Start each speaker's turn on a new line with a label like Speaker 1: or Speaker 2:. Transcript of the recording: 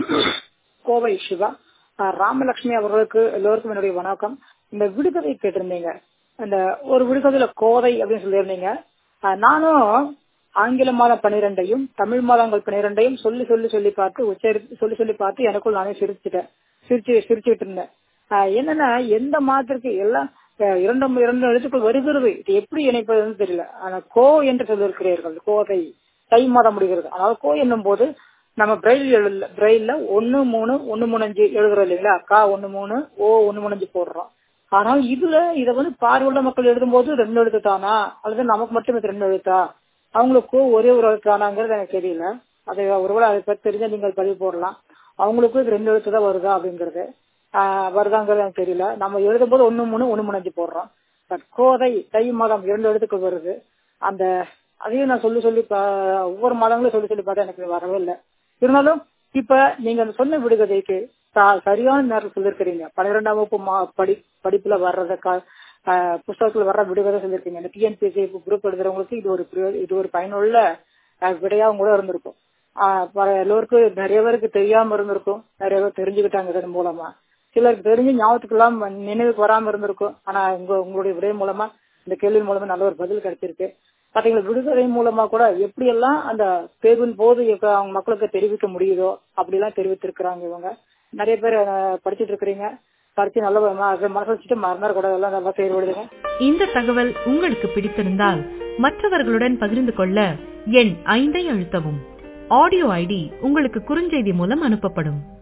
Speaker 1: கோவை சிவா. ராமலட்சுமி அவர்களுக்கு எல்லோருக்கும் என்னுடைய வணக்கம். இந்த விடுகதை கேட்டிருந்தீங்க, அந்த ஒரு விடுகதையில கோதை அப்படின்னு சொல்லியிருந்தீங்க. நானும் ஆங்கில மாதம் 12 தமிழ் மாதங்கள் 12 சொல்லி பார்த்து சொல்லி பார்த்து எனக்குள் நானே சிரிச்சுட்டு இருந்தேன். என்னன்னா எந்த மாதத்திற்கு எல்லாம் இரண்டு எழுத்துக்கள் வருகிறது, இது எப்படி இணைப்பதுன்னு தெரியல. ஆனா கோ என்று சொல்லியிருக்கிறீர்கள், கோதை தை மாதம் முடிகிறது. அதாவது கோ என்னும் போது நம்ம பிரெயில்ல 1 3 1 3 5 எழுதுறோம் இல்லைங்களா, கா 1 3 ஓ 1 3 5 போடுறோம். ஆனால் இத பார்வையுள்ள மக்கள் எழுதும் போது 2 எழுத்து தானா அல்லது நமக்கு மட்டும் 2 எழுத்தா, அவங்களுக்கு ஒரே ஒரு எழுத்து தானாங்கிறது எனக்கு தெரியல. அதை ஒருவேளை அதை பற்றி தெரிஞ்சா நீங்கள் பதிவு போடலாம். அவங்களுக்கு 2 எழுத்து தான் வருதா அப்படிங்கிறது வருதாங்கிறது எனக்கு தெரியல. நம்ம எழுதும் போது 1 3 1 3 5 போடுறோம். பட் கோதை தை மாதம் 2 எழுத்துக்கள் வருது. அந்த அதையும் நான் சொல்லி ஒவ்வொரு மாதங்களும் சொல்லி பார்த்தா எனக்கு வரவே இல்லை. இருந்தாலும் இப்ப நீங்க சொன்ன விடுகதைக்கு சரியான நேரத்தில் சொல்லிருக்கிறீங்க. 12ஆம் வகுப்பு படிப்புல வர்றத புத்தகத்துல வர்ற விடுகதை சொல்லிருக்கீங்க. இந்த டிஎன்பிஎஸ்சி குரூப் எழுதுறவங்களுக்கு இது ஒரு பயனுள்ள விடையாவும் கூட இருந்திருக்கும். எல்லோருக்கும் நிறைய பேருக்கு தெரியாம இருந்திருக்கும், நிறைய பேர் தெரிஞ்சுக்கிட்டாங்க இதன் மூலமா. சிலருக்கு தெரிஞ்சு ஞாபகத்துக்கு எல்லாம் நினைவுக்கு வராம இருந்திருக்கும். ஆனா உங்களுடைய விடை மூலமா இந்த கேள்வி மூலமா நல்ல ஒரு பதில் கிடைச்சிருக்கு. பாத்தீங்களா, விடுதலை மூலமா கூட எப்படி எல்லாம் அந்த தேர்வின் போது அவங்க மக்களுக்கு தெரிவிக்க முடியுதோ அப்படி எல்லாம் தெரிவித்திருக்கிறாங்க. இவங்க நிறைய பேர் படிச்சுட்டு இருக்கிறீங்க. படிச்சு நல்ல மனசு வச்சுட்டு மறுநாள் கூட எல்லாம் நல்லா தேர்வு எழுதுங்க.
Speaker 2: இந்த தகவல் உங்களுக்கு பிடித்திருந்தால் மற்றவர்களுடன் பகிர்ந்து கொள்ள எண் 5 அழுத்தவும். ஆடியோ ஐடி உங்களுக்கு குறுஞ்செய்தி மூலம் அனுப்பப்படும்.